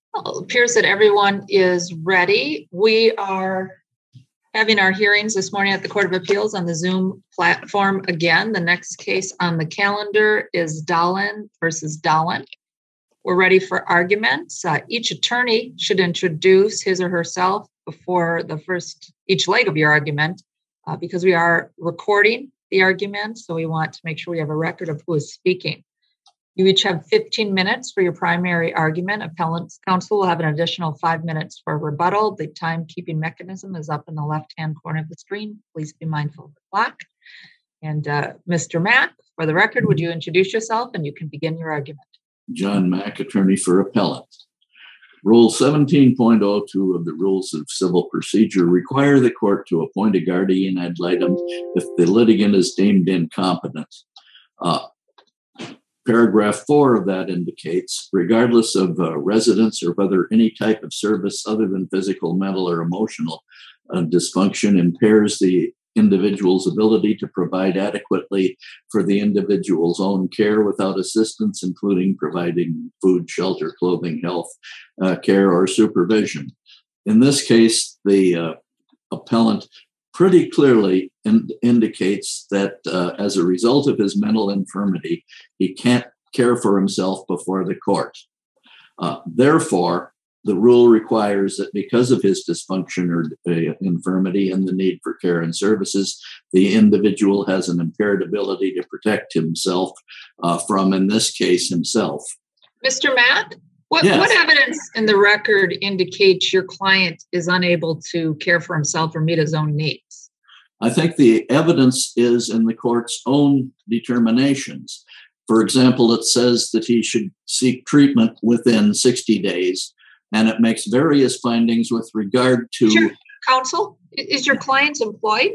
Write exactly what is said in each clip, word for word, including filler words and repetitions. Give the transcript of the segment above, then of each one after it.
Well, it appears that everyone is ready. We are having our hearings this morning at the Court of Appeals on the Zoom platform again. The next case on the calendar is Dolan versus Dolan. We're ready for arguments. Uh, each attorney should introduce his or herself before the first, each leg of your argument, uh, because we are recording the argument, so we want to make sure we have a record of who is speaking. You each have fifteen minutes for your primary argument. Appellant's counsel will have an additional five minutes for rebuttal. The timekeeping mechanism is up in the left-hand corner of the screen. Please be mindful of the clock. And uh, Mister Mack, for the record, would you introduce yourself and you can begin your argument. John Mack, attorney for appellant. Rule seventeen point oh two of the Rules of Civil Procedure require the court to appoint a guardian ad litem if the litigant is deemed incompetent. Uh, Paragraph four of that indicates, regardless of uh, residence or whether any type of service other than physical, mental, or emotional uh, dysfunction impairs the individual's ability to provide adequately for the individual's own care without assistance, including providing food, shelter, clothing, health uh, care, or supervision. In this case, the uh, appellant pretty clearly in, indicates that uh, as a result of his mental infirmity, he can't care for himself before the court. Uh, therefore, the rule requires that because of his dysfunction or uh, infirmity and the need for care and services, the individual has an impaired ability to protect himself uh, from, in this case, himself. Mister Matt, what, yes. what evidence in the record indicates your client is unable to care for himself or meet his own needs? I think the evidence is in the court's own determinations. For example, it says that he should seek treatment within sixty days, and it makes various findings with regard to... Is your counsel, is your client employed?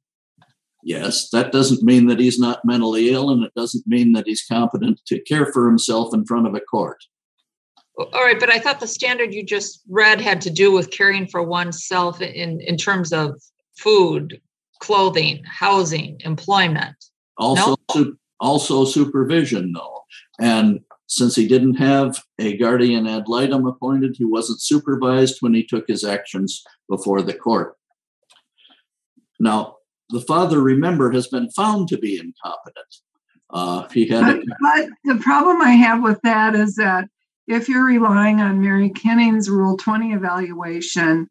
Yes, that doesn't mean that he's not mentally ill, and it doesn't mean that he's competent to care for himself in front of a court. All right, but I thought the standard you just read had to do with caring for oneself in, in terms of food, clothing, housing, employment. Also, no? su- also supervision, though. And since he didn't have a guardian ad litem appointed, he wasn't supervised when he took his actions before the court. Now, the father, remember, has been found to be incompetent. Uh, he had. But, a- but the problem I have with that is that if you're relying on Mary Kinning's Rule twenty evaluation,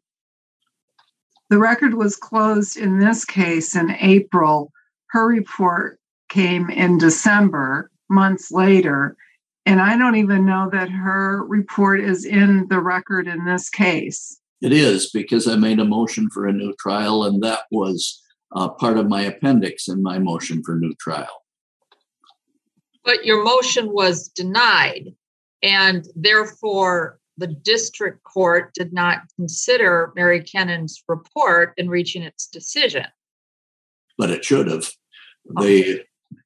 the record was closed in this case in April. Her report came in December, months later, and I don't even know that her report is in the record in this case. It is, because I made a motion for a new trial, and that was uh, part of my appendix in my motion for new trial. But your motion was denied, and therefore the district court did not consider Mary Kinning's report in reaching its decision. But it should have. The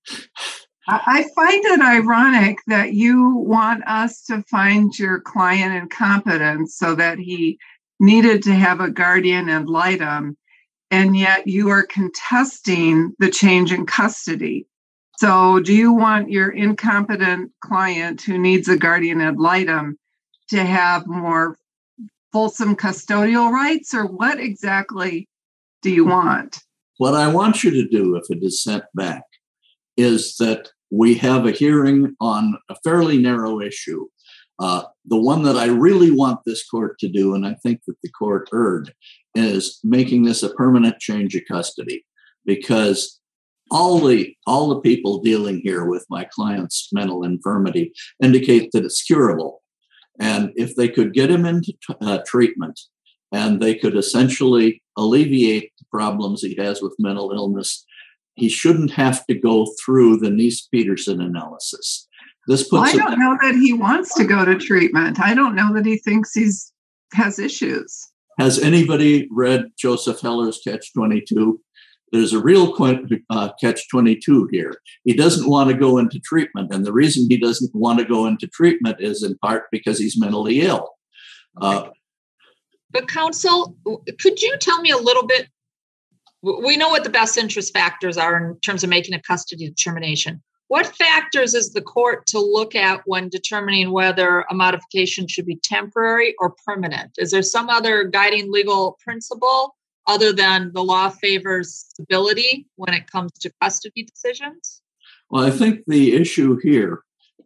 I find it ironic that you want us to find your client incompetent so that he needed to have a guardian ad litem, and yet you are contesting the change in custody. So do you want your incompetent client who needs a guardian ad litem to have more fulsome custodial rights, or what exactly do you want? What I want you to do, if it is sent back, is that we have a hearing on a fairly narrow issue. Uh, the one that I really want this court to do, and I think that the court erred, is making this a permanent change of custody, because all the all the people dealing here with my client's mental infirmity indicate that it's curable. And if they could get him into uh, treatment, and they could essentially alleviate the problems he has with mental illness, he shouldn't have to go through the Nice-Peterson analysis. This puts well, I don't him- know that he wants to go to treatment. I don't know that he thinks he's has issues. Has anybody read Joseph Heller's Catch twenty-two? There's a real uh, Catch twenty-two here. He doesn't want to go into treatment, and the reason he doesn't want to go into treatment is in part because he's mentally ill. Uh, But counsel, could you tell me a little bit? We know what the best interest factors are in terms of making a custody determination. What factors is the court to look at when determining whether a modification should be temporary or permanent? Is there some other guiding legal principle other than the law favors stability when it comes to custody decisions? Well, I think the issue here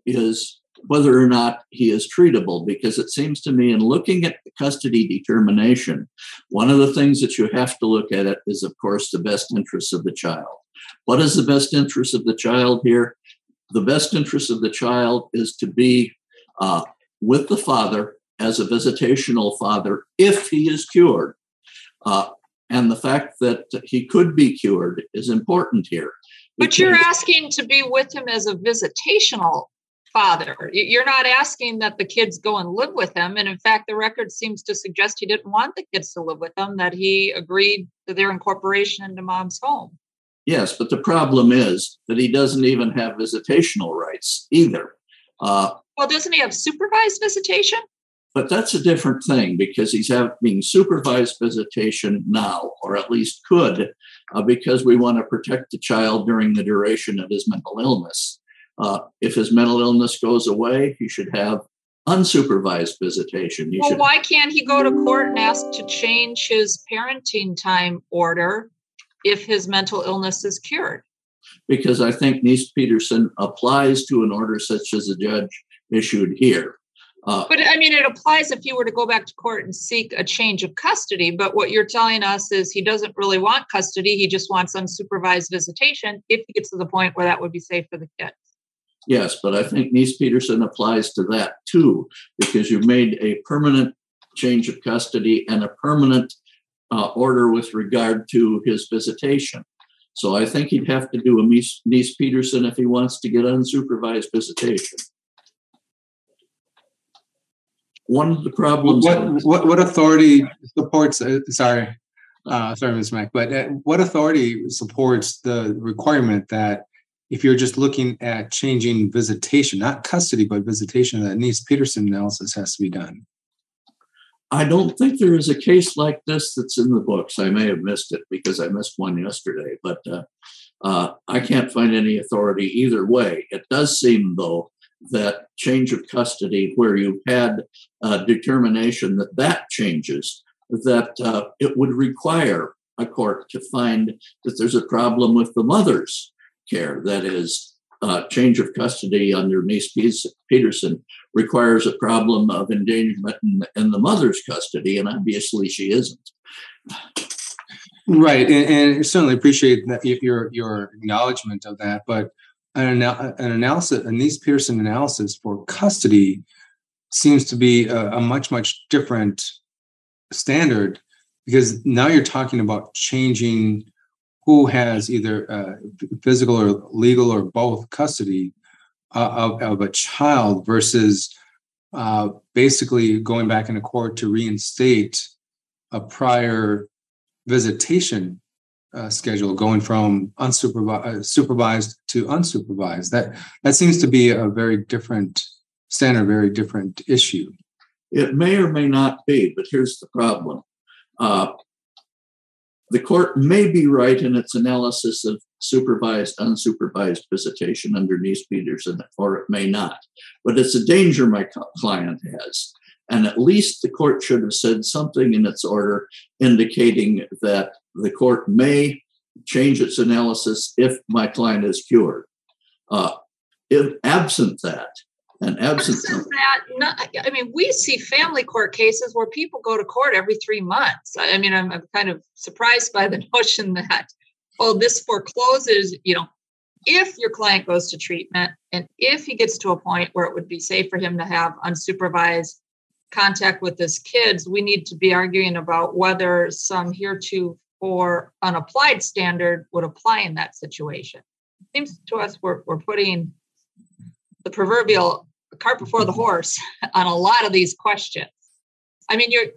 is whether or not he is treatable, because it seems to me in looking at the custody determination, one of the things that you have to look at it is, of course, the best interests of the child. What is the best interest of the child here? The best interest of the child is to be uh, with the father as a visitational father if he is cured. Uh, and the fact that he could be cured is important here. But you're asking to be with him as a visitational father. You're not asking that the kids go and live with him. And in fact, the record seems to suggest he didn't want the kids to live with him, that he agreed to their incorporation into mom's home. Yes, but the problem is that he doesn't even have visitational rights either. Uh, well, doesn't he have supervised visitation? But that's a different thing, because he's having supervised visitation now, or at least could, uh, because we want to protect the child during the duration of his mental illness. Uh, if his mental illness goes away, he should have unsupervised visitation. He well, should... why can't he go to court and ask to change his parenting time order if his mental illness is cured? Because I think Nice-Peterson applies to an order such as the judge issued here. Uh, but I mean, it applies if you were to go back to court and seek a change of custody. But what you're telling us is he doesn't really want custody. He just wants unsupervised visitation if he gets to the point where that would be safe for the kids. Yes, but I think Nice-Peterson applies to that too, because you've made a permanent change of custody and a permanent uh, order with regard to his visitation. So I think he'd have to do a Nice-Peterson if he wants to get unsupervised visitation. One of the problems. What what, what authority supports? Uh, sorry, uh, sorry, Miz Mack. But uh, what authority supports the requirement that if you're just looking at changing visitation, not custody, but visitation, that Nice-Peterson analysis has to be done? I don't think there is a case like this that's in the books. I may have missed it because I missed one yesterday, but uh, uh, I can't find any authority either way. It does seem, though, that change of custody where you've had a determination that that changes, that uh, it would require a court to find that there's a problem with the mother's care. That is, uh, change of custody under Nice-Peterson requires a problem of endangerment in, in the mother's custody, and obviously she isn't. Right, and, and certainly appreciate that your your acknowledgement of that, but An, an analysis, a Nice-Peterson analysis for custody seems to be a, a much, much different standard, because now you're talking about changing who has either uh, physical or legal or both custody uh, of, of a child versus uh, basically going back into court to reinstate a prior visitation Uh, schedule, going from unsupervised uh, supervised to unsupervised. That that seems to be a very different standard, very different issue. It may or may not be, but here's the problem. Uh, the court may be right in its analysis of supervised, unsupervised visitation under Nice-Peterson, or it may not. But it's a danger my client has. And at least the court should have said something in its order indicating that the court may change its analysis if my client is cured. Uh, if absent that, and absent, absent that, not, I mean, we see family court cases where people go to court every three months. I mean, I'm, I'm kind of surprised by the notion that, oh, this forecloses, you know, if your client goes to treatment and if he gets to a point where it would be safe for him to have unsupervised contact with his kids, we need to be arguing about whether some heretofore unapplied standard would apply in that situation. It seems to us we're, we're putting the proverbial cart before the horse on a lot of these questions. I mean, you're,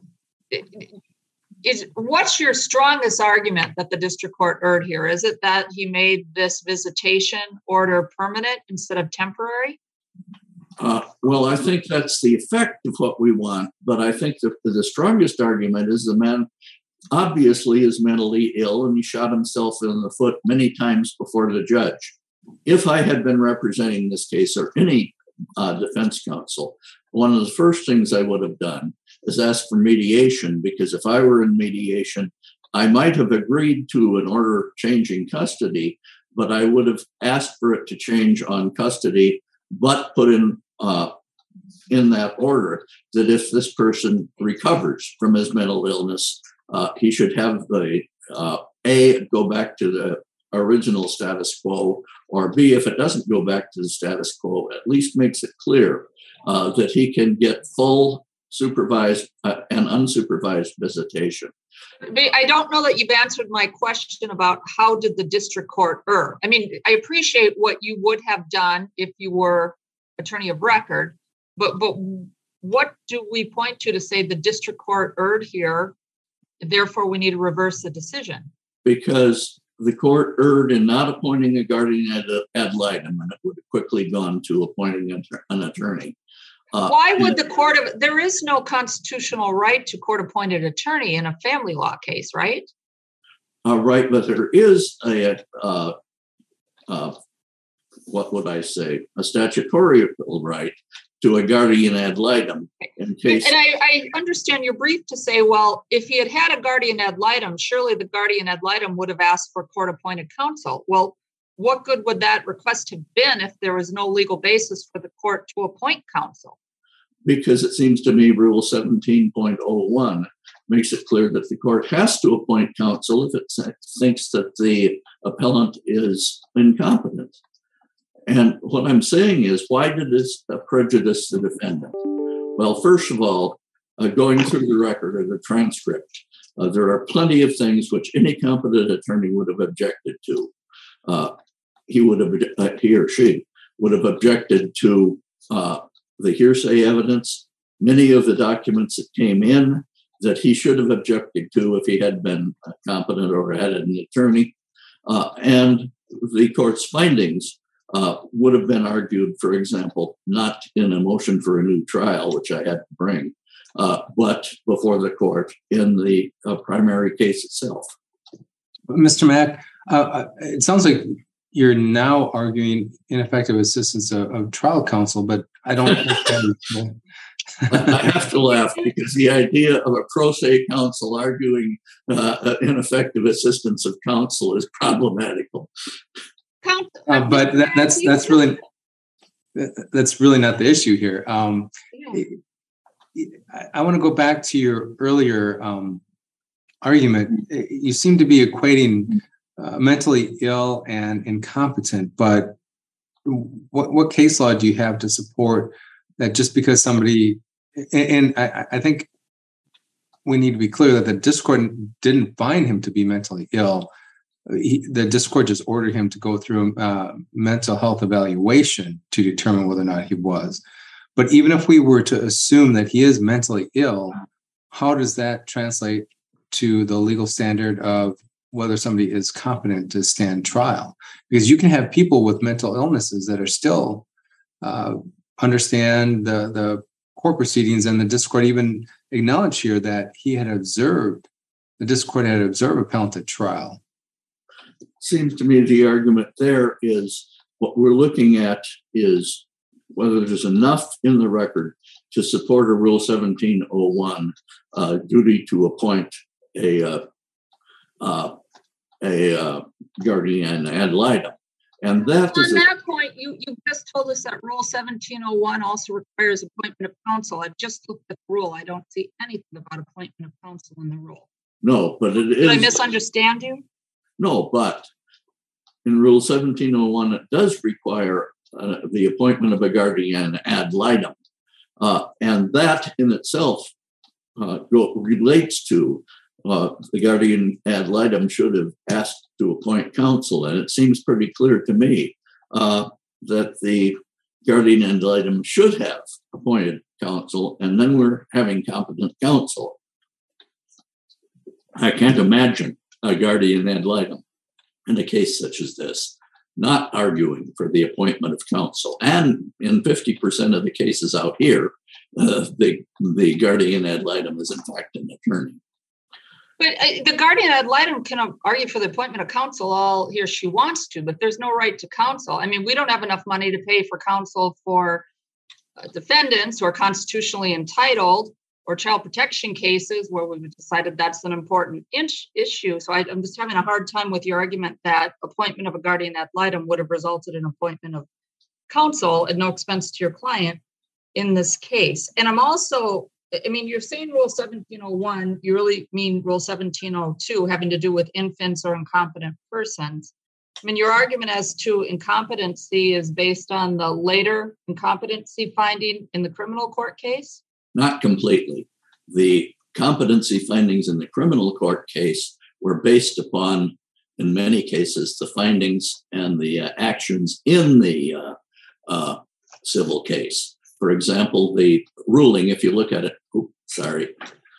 is what's your strongest argument that the district court erred here? Is it that he made this visitation order permanent instead of temporary? Uh, well, I think that's the effect of what we want, but I think the, the strongest argument is the man obviously is mentally ill and he shot himself in the foot many times before the judge. if I had been representing this case or any uh, defense counsel, one of the first things I would have done is ask for mediation, because if I were in mediation, I might have agreed to an order changing custody, but I would have asked for it to change on custody, but put in uh, in that order that if this person recovers from his mental illness, uh, he should have the uh, A, go back to the original status quo, or B, if it doesn't go back to the status quo, at least makes it clear uh, that he can get full supervised uh, and unsupervised visitation. I don't know that you've answered my question about how did the district court err. I mean, I appreciate what you would have done if you were attorney of record, but but what do we point to to say the district court erred here, therefore we need to reverse the decision? Because the court erred in not appointing a guardian ad, ad litem, and it would have quickly gone to appointing an attorney. Uh, Why would the court of, there is no constitutional right to court-appointed attorney in a family law case, right? Uh, right, but there is a, uh, uh, what would I say, a statutory right to a guardian ad litem in case. And I, I understand your brief to say, well, if he had had a guardian ad litem, surely the guardian ad litem would have asked for court-appointed counsel. Well, what good would that request have been if there was no legal basis for the court to appoint counsel? Because it seems to me Rule seventeen point oh one makes it clear that the court has to appoint counsel if it thinks that the appellant is incompetent. And what I'm saying is, why did this prejudice the defendant? Well, first of all, uh, going through the record or the transcript, uh, there are plenty of things which any competent attorney would have objected to. Uh, he would have, uh, he or she would have objected to uh, the hearsay evidence, many of the documents that came in that he should have objected to if he had been competent or had an attorney, uh, and the court's findings uh, would have been argued, for example, not in a motion for a new trial, which I had to bring, uh, but before the court in the uh, primary case itself. Mister Mack, uh, it sounds like you're now arguing ineffective assistance of, of trial counsel, but I don't understand. I have to laugh because the idea of a pro se counsel arguing uh, ineffective assistance of counsel is problematical. Uh, but that, that's that's really that's really not the issue here. Um, I, I want to go back to your earlier um, argument. You seem to be equating uh, mentally ill and incompetent, but what what case law do you have to support that just because somebody, and, and I, I think we need to be clear that the district court didn't find him to be mentally ill. He, the district court just ordered him to go through uh, mental health evaluation to determine whether or not he was. But even if we were to assume that he is mentally ill, how does that translate to the legal standard of whether somebody is competent to stand trial? Because you can have people with mental illnesses that are still uh, understand the, the court proceedings, and the district court even acknowledged here that he had observed, the district court had observed appellant at trial. Seems to me the argument there is what we're looking at is whether there's enough in the record to support a Rule seventeen oh one uh, duty to appoint a uh, uh, a uh, guardian ad litem. And that On is that a, point, you, you just told us that Rule seventeen oh one also requires appointment of counsel. I've just looked at the rule. I don't see anything about appointment of counsel in the rule. No, but it is. Did I misunderstand you? No, but in Rule seventeen oh one, it does require uh, the appointment of a guardian ad litem. Uh, and that in itself uh, go, relates to uh, the guardian ad litem should have asked to appoint counsel. And it seems pretty clear to me uh, that the guardian ad litem should have appointed counsel, and then we're having competent counsel. I can't imagine a guardian ad litem in a case such as this not arguing for the appointment of counsel. And in fifty percent of the cases out here, uh, the, the guardian ad litem is in fact an attorney. But uh, the guardian ad litem can argue for the appointment of counsel all he or she wants to, but there's no right to counsel. I mean, we don't have enough money to pay for counsel for uh, defendants who are constitutionally entitled, or child protection cases where we've decided that's an important in- issue. So I, I'm just having a hard time with your argument that appointment of a guardian ad litem would have resulted in appointment of counsel at no expense to your client in this case. And I'm also, I mean, you're saying Rule seventeen oh one, you really mean Rule seventeen oh two having to do with infants or incompetent persons. I mean, your argument as to incompetency is based on the later incompetency finding in the criminal court case? Not completely. The competency findings in the criminal court case were based upon, in many cases, the findings and the uh, actions in the uh, uh, civil case. For example, the ruling, if you look at it, oops, sorry.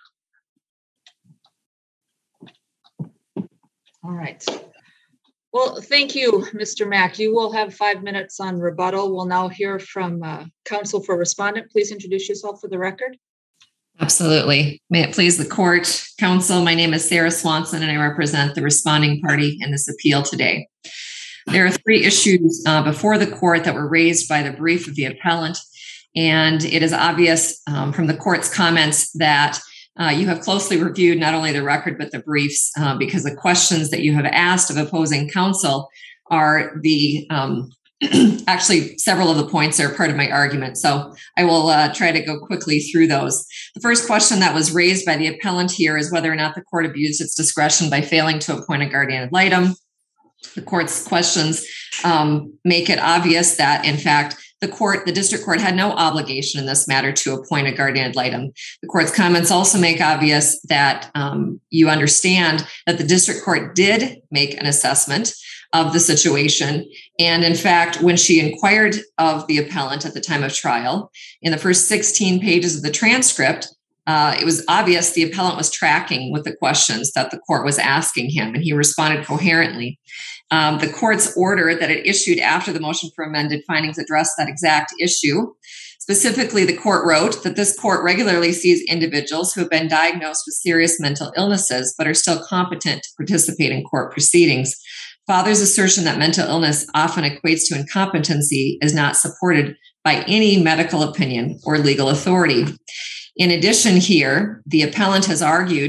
All right. Well, thank you, Mister Mack. You will have five minutes on rebuttal. We'll now hear from uh, counsel for respondent. Please introduce yourself for the record. Absolutely. May it please the court, counsel, my name is Sarah Swanson, and I represent the responding party in this appeal today. There are three issues uh, before the court that were raised by the brief of the appellant, and it is obvious um, from the court's comments that Uh, you have closely reviewed not only the record, but the briefs, uh, because the questions that you have asked of opposing counsel are the, um, actually, several of the points are part of my argument. So I will uh, try to go quickly through those. The first question that was raised by the appellant here is whether or not the court abused its discretion by failing to appoint a guardian ad litem. The court's questions um, make it obvious that, in fact, the court, the district court, had no obligation in this matter to appoint a guardian ad litem. The court's comments also make obvious that um, you understand that the district court did make an assessment of the situation. And in fact, when she inquired of the appellant at the time of trial, in the first sixteen pages of the transcript, Uh, it was obvious the appellant was tracking with the questions that the court was asking him, and he responded coherently. Um, the court's order that it issued after the motion for amended findings addressed that exact issue. Specifically, the court wrote that this court regularly sees individuals who have been diagnosed with serious mental illnesses but are still competent to participate in court proceedings. Father's assertion that mental illness often equates to incompetency is not supported by any medical opinion or legal authority. In addition here, the appellant has argued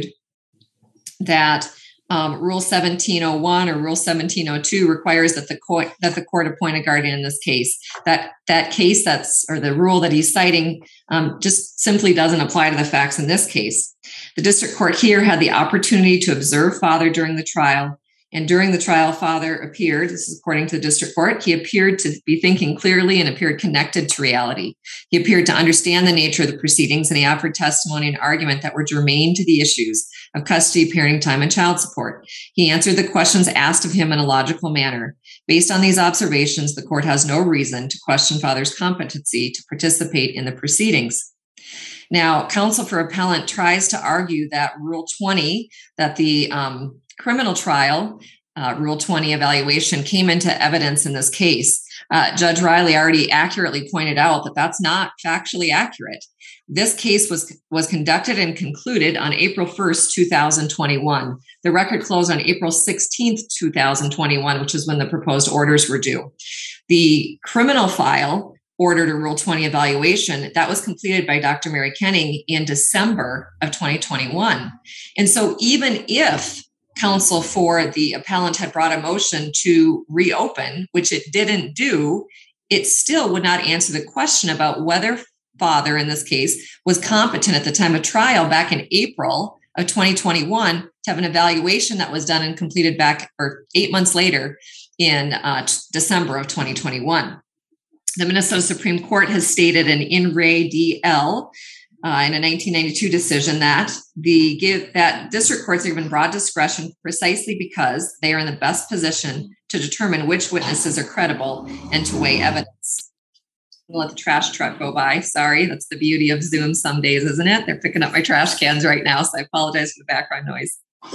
that um, Rule seventeen oh one or Rule seventeen oh two requires that the court that the court appoint a guardian in this case. That that case that's or the rule that he's citing um, just simply doesn't apply to the facts in this case. The district court here had the opportunity to observe father during the trial. And during the trial, father appeared, this is according to the district court, he appeared to be thinking clearly and appeared connected to reality. He appeared to understand the nature of the proceedings, and he offered testimony and argument that were germane to the issues of custody, parenting time, and child support. He answered the questions asked of him in a logical manner. Based on these observations, the court has no reason to question father's competency to participate in the proceedings. Now, counsel for appellant tries to argue that Rule twenty, that the um, criminal trial, uh, Rule twenty evaluation came into evidence in this case. Uh, Judge Riley already accurately pointed out that that's not factually accurate. This case was, was conducted and concluded on April first, two thousand twenty-one. The record closed on April sixteenth, two thousand twenty-one, which is when the proposed orders were due. The criminal file ordered a Rule twenty evaluation that was completed by Doctor Mary Kenning in December of twenty twenty-one. And so even if counsel for the appellant had brought a motion to reopen, which it didn't do, it still would not answer the question about whether father, in this case, was competent at the time of trial back in April of twenty twenty-one to have an evaluation that was done and completed back or eight months later in uh, t- December of twenty twenty-one. The Minnesota Supreme Court has stated in In Re D L Uh, in a nineteen ninety-two decision that the give that district courts are given broad discretion precisely because they are in the best position to determine which witnesses are credible and to weigh evidence. I'll let the trash truck go by. Sorry, that's the beauty of Zoom some days, isn't it? They're picking up my trash cans right now, so I apologize for the background noise.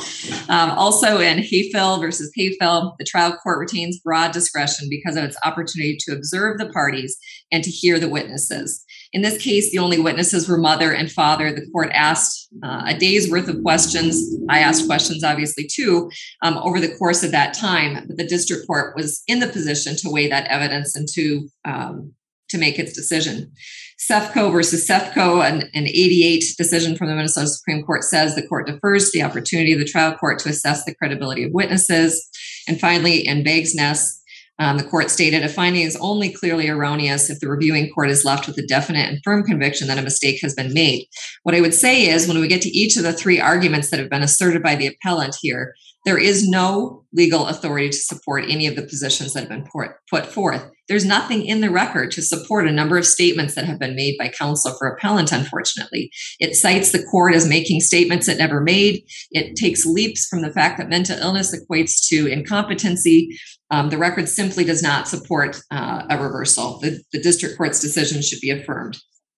Um, also in Hayfill versus Hayfill, the trial court retains broad discretion because of its opportunity to observe the parties and to hear the witnesses. In this case, the only witnesses were mother and father. The court asked uh, a day's worth of questions. I asked questions, obviously, too, um, over the course of that time. But the district court was in the position to weigh that evidence and to um, to make its decision. Sefco versus Sefco, an, an eighty-eight decision from the Minnesota Supreme Court says the court defers to the opportunity of the trial court to assess the credibility of witnesses. And finally, in Bagsness, um, the court stated a finding is only clearly erroneous if the reviewing court is left with a definite and firm conviction that a mistake has been made. What I would say is when we get to each of the three arguments that have been asserted by the appellant here, there is no legal authority to support any of the positions that have been put forth. There's nothing in the record to support a number of statements that have been made by counsel for appellant, unfortunately. It cites the court as making statements it never made. It takes leaps from the fact that mental illness equates to incompetency. Um, the record simply does not support uh, a reversal. The, the district court's decision should be affirmed.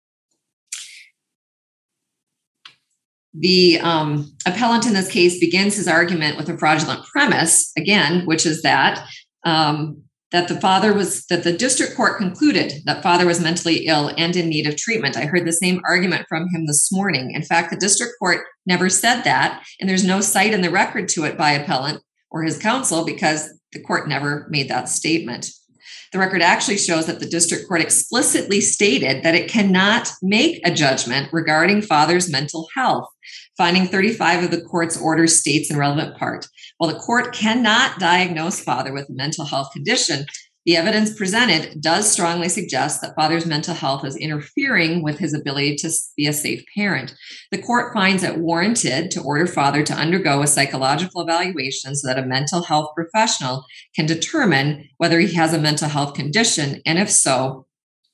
The um, appellant in this case begins his argument with a fraudulent premise, again, which is that um, that the father was, that the district court concluded that father was mentally ill and in need of treatment. I heard the same argument from him this morning. In fact, the district court never said that, and there's no cite in the record to it by appellant or his counsel because the court never made that statement. The record actually shows that the district court explicitly stated that it cannot make a judgment regarding father's mental health. Finding thirty-five of the court's orders states in relevant part, while the court cannot diagnose father with a mental health condition, the evidence presented does strongly suggest that father's mental health is interfering with his ability to be a safe parent. The court finds it warranted to order father to undergo a psychological evaluation so that a mental health professional can determine whether he has a mental health condition, and if so,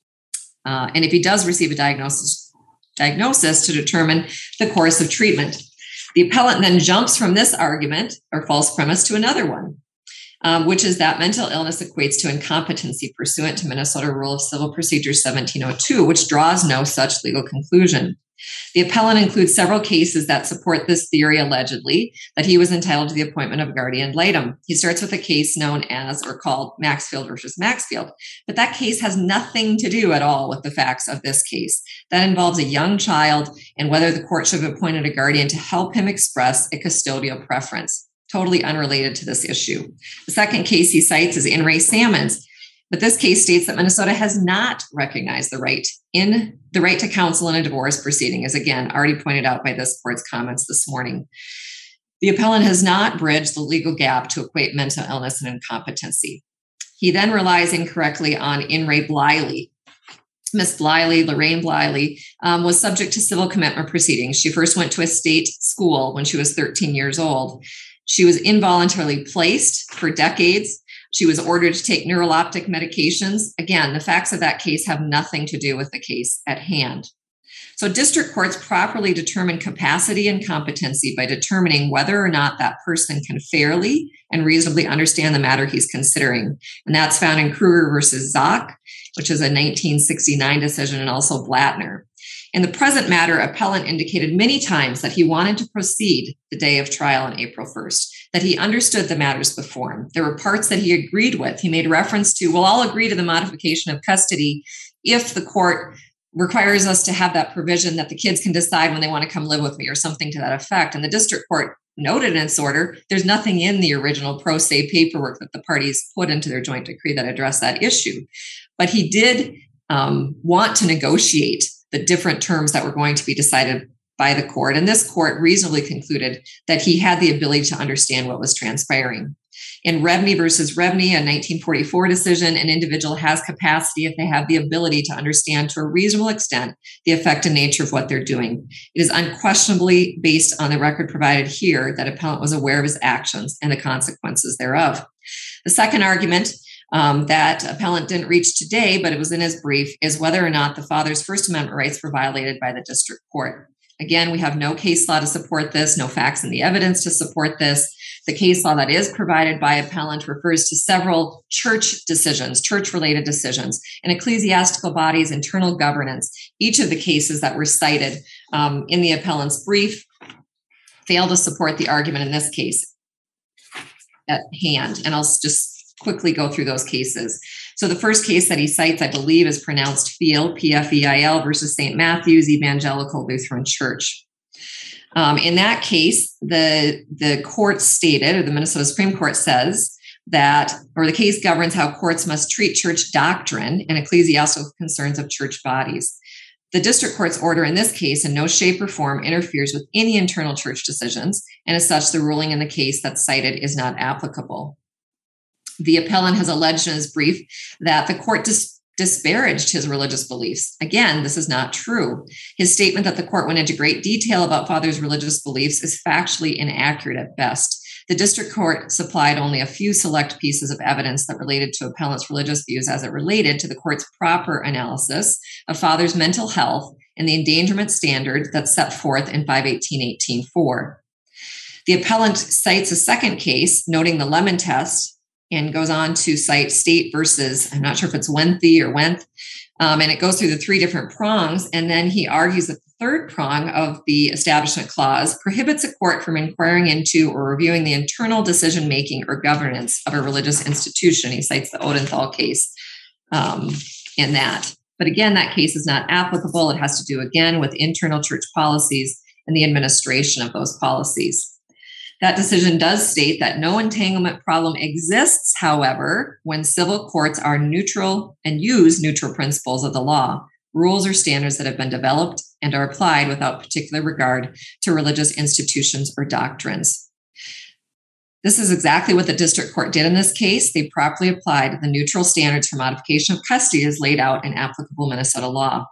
uh, and if he does receive a diagnosis, diagnosis to determine the course of treatment. The appellant then jumps from this argument or false premise to another one, um, which is that mental illness equates to incompetency pursuant to Minnesota Rule of Civil Procedure seventeen oh two, which draws no such legal conclusion. The appellant includes several cases that support this theory, allegedly, that he was entitled to the appointment of a guardian ad litem. He starts with a case known as or called Maxfield versus Maxfield, but that case has nothing to do at all with the facts of this case. That involves a young child and whether the court should have appointed a guardian to help him express a custodial preference, totally unrelated to this issue. The second case he cites is In re Salmons. But this case states that Minnesota has not recognized the right in the right to counsel in a divorce proceeding, as again already pointed out by this court's comments this morning. The appellant has not bridged the legal gap to equate mental illness and incompetency. He then relies incorrectly on In re Bliley. Miss Bliley, Lorraine Bliley, um, was subject to civil commitment proceedings. She first went to a state school when she was thirteen years old. She was involuntarily placed for decades. She was ordered to take neuroleptic medications. Again, the facts of that case have nothing to do with the case at hand. So district courts properly determine capacity and competency by determining whether or not that person can fairly and reasonably understand the matter he's considering. And that's found in Kruger versus Zock, which is a nineteen sixty-nine decision, and also Blattner. In the present matter, appellant indicated many times that he wanted to proceed the day of trial on April first, that he understood the matters before him. There were parts that he agreed with. He made reference to, well, I'll agree to the modification of custody if the court requires us to have that provision that the kids can decide when they want to come live with me or something to that effect. And the district court noted in its order, there's nothing in the original pro se paperwork that the parties put into their joint decree that addressed that issue. But he did um, want to negotiate the different terms that were going to be decided by the court. And this court reasonably concluded that he had the ability to understand what was transpiring. In Revney versus Revney, a nineteen forty-four decision, an individual has capacity if they have the ability to understand to a reasonable extent the effect and nature of what they're doing. It is unquestionably based on the record provided here that appellant was aware of his actions and the consequences thereof. The second argument Um, that appellant didn't reach today, but it was in his brief, is whether or not the father's First Amendment rights were violated by the district court. Again, we have no case law to support this, no facts in the evidence to support this. The case law that is provided by appellant refers to several church decisions, church-related decisions, and ecclesiastical bodies' internal governance. Each of the cases that were cited um, in the appellant's brief fail to support the argument in this case at hand. And I'll just quickly go through those cases. So the first case that he cites, I believe, is pronounced Feil, P F E I L, versus Saint Matthew's Evangelical Lutheran Church. Um, in that case, the, the court stated, or the Minnesota Supreme Court says, that, or the case governs how courts must treat church doctrine and ecclesiastical concerns of church bodies. The district court's order in this case in no shape or form interferes with any internal church decisions, and as such, the ruling in the case that's cited is not applicable. The appellant has alleged in his brief that the court dis- disparaged his religious beliefs. Again, this is not true. His statement that the court went into great detail about Father's religious beliefs is factually inaccurate at best. The district court supplied only a few select pieces of evidence that related to appellant's religious views as it related to the court's proper analysis of Father's mental health and the endangerment standard that's set forth in five eighteen eighteen four. The appellant cites a second case, noting the Lemon test, and goes on to cite State versus, I'm not sure if it's Wenthe or Wenth, um, and it goes through the three different prongs, and then he argues that the third prong of the Establishment Clause prohibits a court from inquiring into or reviewing the internal decision-making or governance of a religious institution. He cites the Odenthal case um, in that. But again, that case is not applicable. It has to do, again, with internal church policies and the administration of those policies. That decision does state that no entanglement problem exists, however, when civil courts are neutral and use neutral principles of the law, rules or standards that have been developed and are applied without particular regard to religious institutions or doctrines. This is exactly what the district court did in this case. They properly applied the neutral standards for modification of custody as laid out in applicable Minnesota law.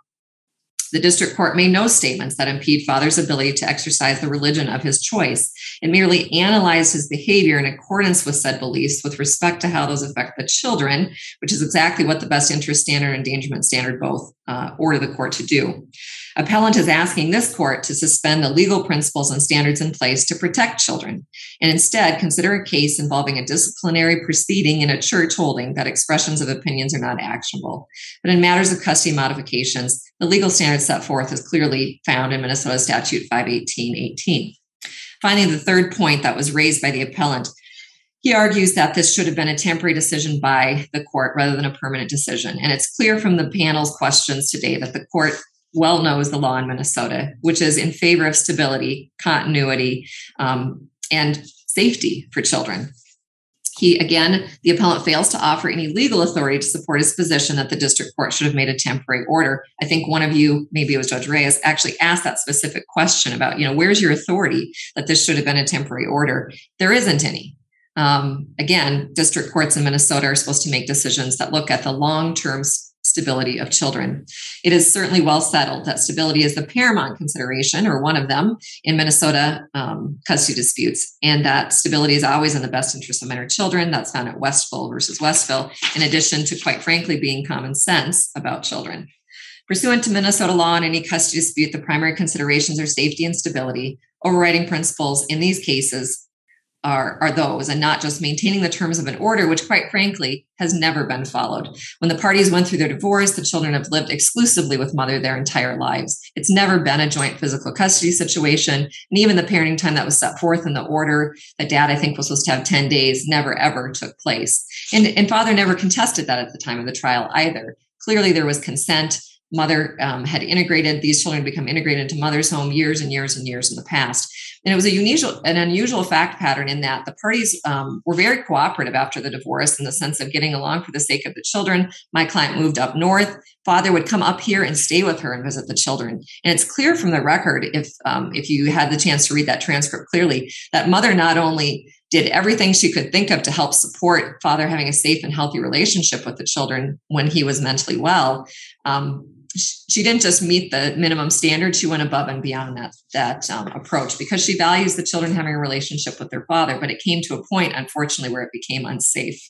The district court made no statements that impede Father's ability to exercise the religion of his choice. It merely analyzed his behavior in accordance with said beliefs with respect to how those affect the children, which is exactly what the best interest standard and endangerment standard both uh, order the court to do. Appellant is asking this court to suspend the legal principles and standards in place to protect children, and instead consider a case involving a disciplinary proceeding in a church holding that expressions of opinions are not actionable. But in matters of custody modifications, the legal standards set forth is clearly found in Minnesota Statute five eighteen eighteen. Finally, the third point that was raised by the appellant, he argues that this should have been a temporary decision by the court rather than a permanent decision. And it's clear from the panel's questions today that the court well knows the law in Minnesota, which is in favor of stability, continuity, um, and safety for children. He, again, the appellant fails to offer any legal authority to support his position that the district court should have made a temporary order. I think one of you, maybe it was Judge Reyes, actually asked that specific question about, you know, where's your authority that this should have been a temporary order? There isn't any. Um, again, district courts in Minnesota are supposed to make decisions that look at the long-term stability of children. It is certainly well settled that stability is the paramount consideration, or one of them, in Minnesota um, custody disputes, and that stability is always in the best interest of minor children. That's found at Westville versus Westville, in addition to, quite frankly, being common sense about children. Pursuant to Minnesota law in any custody dispute, the primary considerations are safety and stability. Overriding principles in these cases Are, are those, and not just maintaining the terms of an order, which quite frankly has never been followed. When the parties went through their divorce, the children have lived exclusively with mother their entire lives. It's never been a joint physical custody situation. And even the parenting time that was set forth in the order that dad, I think, was supposed to have ten days, never ever took place. And, and father never contested that at the time of the trial either. Clearly there was consent. Mother um, had integrated, these children become integrated into mother's home years and years and years in the past. And it was a unusual, an unusual fact pattern in that the parties um, were very cooperative after the divorce in the sense of getting along for the sake of the children. My client moved up north. Father would come up here and stay with her and visit the children. And it's clear from the record, if um, if you had the chance to read that transcript clearly, that mother not only did everything she could think of to help support father having a safe and healthy relationship with the children when he was mentally well, um, she didn't just meet the minimum standard. She went above and beyond that, that um, approach because she values the children having a relationship with their father. But it came to a point, unfortunately, where it became unsafe.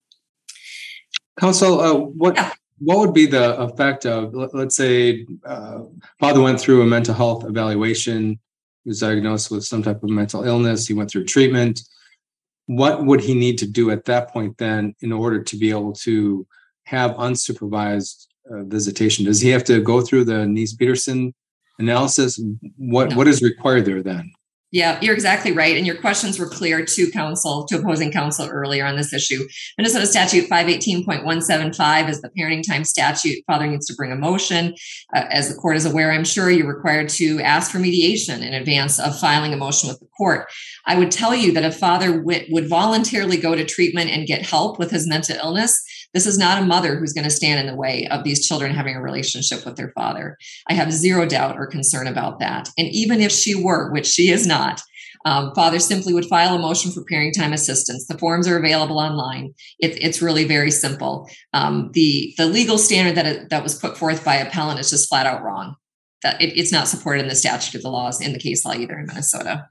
Counsel, uh, what yeah. what would be the effect of, let's say, uh, father went through a mental health evaluation, he was diagnosed with some type of mental illness, he went through treatment. What would he need to do at that point then in order to be able to have unsupervised Uh, visitation? Does he have to go through the Neese-Peterson analysis? What no. What is required there then? Yeah, you're exactly right. And your questions were clear to counsel, to opposing counsel earlier on this issue. Minnesota Statute five eighteen point one seven five is the parenting time statute. Father needs to bring a motion. Uh, as the court is aware, I'm sure you're required to ask for mediation in advance of filing a motion with the court. I would tell you that if father w- would voluntarily go to treatment and get help with his mental illness, this is not a mother who's going to stand in the way of these children having a relationship with their father. I have zero doubt or concern about that. And even if she were, which she is not, um, father simply would file a motion for parenting time assistance. The forms are available online. It, it's really very simple. Um, the, the legal standard that, it, that was put forth by appellant is just flat out wrong. That it, it's not supported in the statute of the laws in the case law either in Minnesota.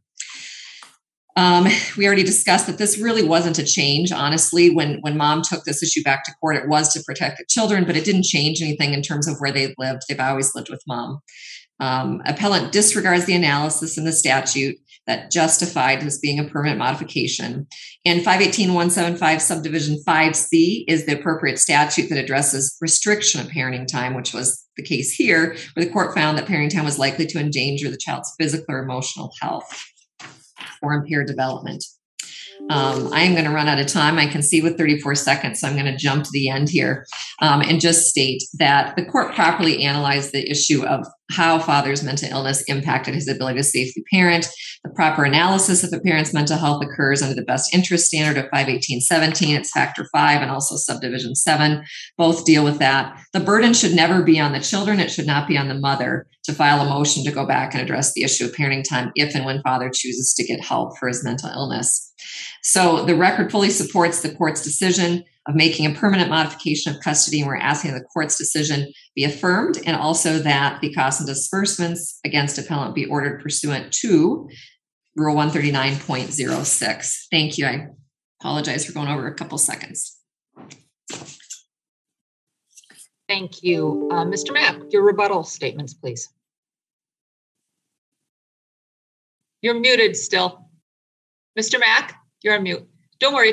Um, we already discussed that this really wasn't a change. Honestly, when, when mom took this issue back to court, it was to protect the children, but it didn't change anything in terms of where they lived. They've always lived with mom. Um, appellant disregards the analysis in the statute that justified this being a permanent modification. And five eighteen point one seven five subdivision five C is the appropriate statute that addresses restriction of parenting time, which was the case here, where the court found that parenting time was likely to endanger the child's physical or emotional health or impaired development. Um, I am going to run out of time. I can see with thirty-four seconds, so I'm going to jump to the end here um, and just state that the court properly analyzed the issue of how father's mental illness impacted his ability to safely parent. The proper analysis of the parent's mental health occurs under the best interest standard of five eighteen seventeen. It's factor five and also subdivision seven. Both deal with that. The burden should never be on the children. It should not be on the mother to file a motion to go back and address the issue of parenting time if and when father chooses to get help for his mental illness. So the record fully supports the court's decision of making a permanent modification of custody, and we're asking the court's decision be affirmed, and also that the costs and disbursements against appellant be ordered pursuant to Rule one thirty-nine point oh six. Thank you. I apologize for going over a couple seconds. Thank you. Uh, Mister Mapp, your rebuttal statements, please. You're muted still. Mister Mack, you're on mute. Don't worry.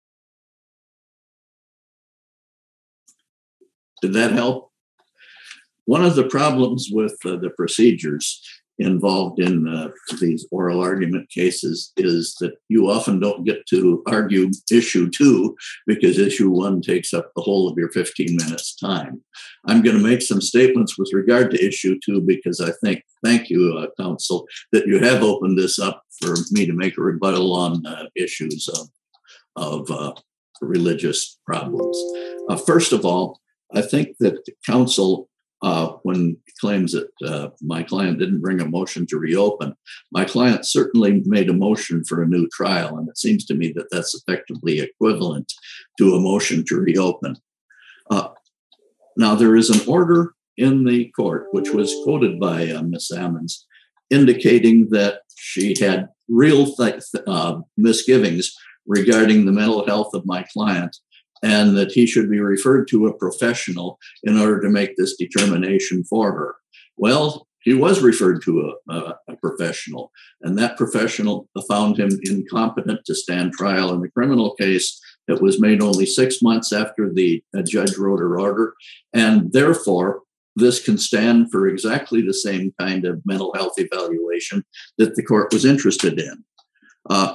Did that help? One of the problems with uh, the procedures involved in uh, these oral argument cases is that you often don't get to argue issue two because issue one takes up the whole of your fifteen minutes time. I'm going to make some statements with regard to issue two because I think, thank you, uh, counsel, that you have opened this up for me to make a rebuttal on uh, issues of, of uh, religious problems. Uh, first of all, I think that counsel, uh, when he claims that uh, my client didn't bring a motion to reopen, my client certainly made a motion for a new trial, and it seems to me that that's effectively equivalent to a motion to reopen. Uh, now, there is an order in the court, which was quoted by uh, Miz Ammons, indicating that she had real th- uh, misgivings regarding the mental health of my client, and that he should be referred to a professional in order to make this determination for her. Well, he was referred to a, a, a professional, and that professional found him incompetent to stand trial in the criminal case that was made only six months after the judge wrote her order, and therefore, this can stand for exactly the same kind of mental health evaluation that the court was interested in. Uh,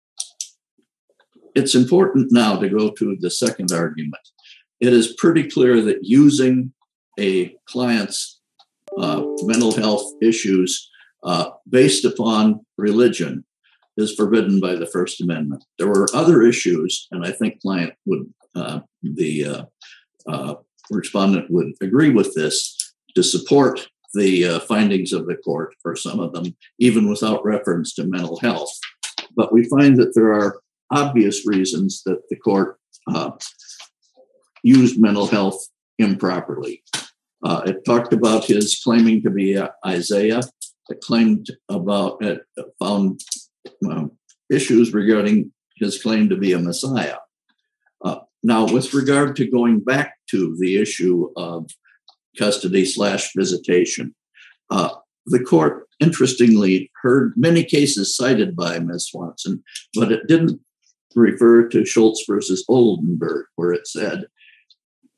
It's important now to go to the second argument. It is pretty clear that using a client's uh, mental health issues uh, based upon religion is forbidden by the First Amendment. There were other issues, and I think client would, uh, the uh, uh, respondent would agree with this, to support the uh, findings of the court for some of them, even without reference to mental health. But we find that there are obvious reasons that the court uh, used mental health improperly. Uh, it talked about his claiming to be uh, Isaiah. It claimed about, it found um, issues regarding his claim to be a Messiah. Uh, now, with regard to going back to the issue of custody slash visitation, uh, the court, interestingly, heard many cases cited by Miz Swanson, but it didn't refer to Schultz versus Oldenburg, where it said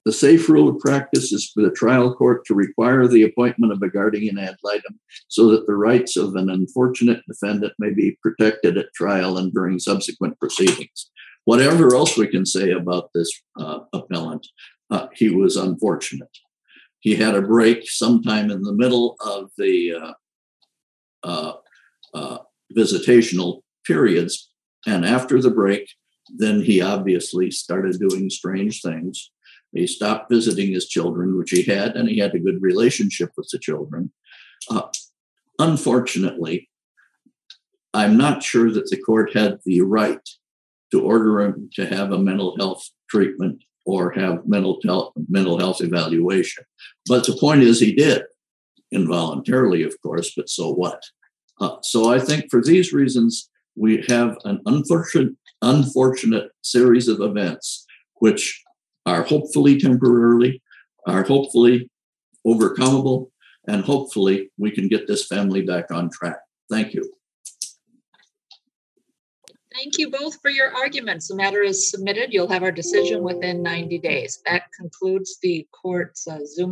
The safe rule of practice is for the trial court to require the appointment of a guardian ad litem so that the rights of an unfortunate defendant may be protected at trial and during subsequent proceedings. Whatever else we can say about this uh, appellant, uh, he was unfortunate. He had a break sometime in the middle of the uh, uh, uh, visitational periods, and after the break, then he obviously started doing strange things. He stopped visiting his children, which he had, and he had a good relationship with the children. Uh, unfortunately, I'm not sure that the court had the right to order him to have a mental health treatment or have mental health, mental health evaluation. But the point is he did, involuntarily, of course, but so what? Uh, so I think for these reasons, we have an unfortunate, unfortunate series of events which are hopefully temporarily, are hopefully overcomable, and hopefully we can get this family back on track. Thank you. Thank you both for your arguments. The matter is submitted. You'll have our decision within ninety days. That concludes the court's uh, Zoom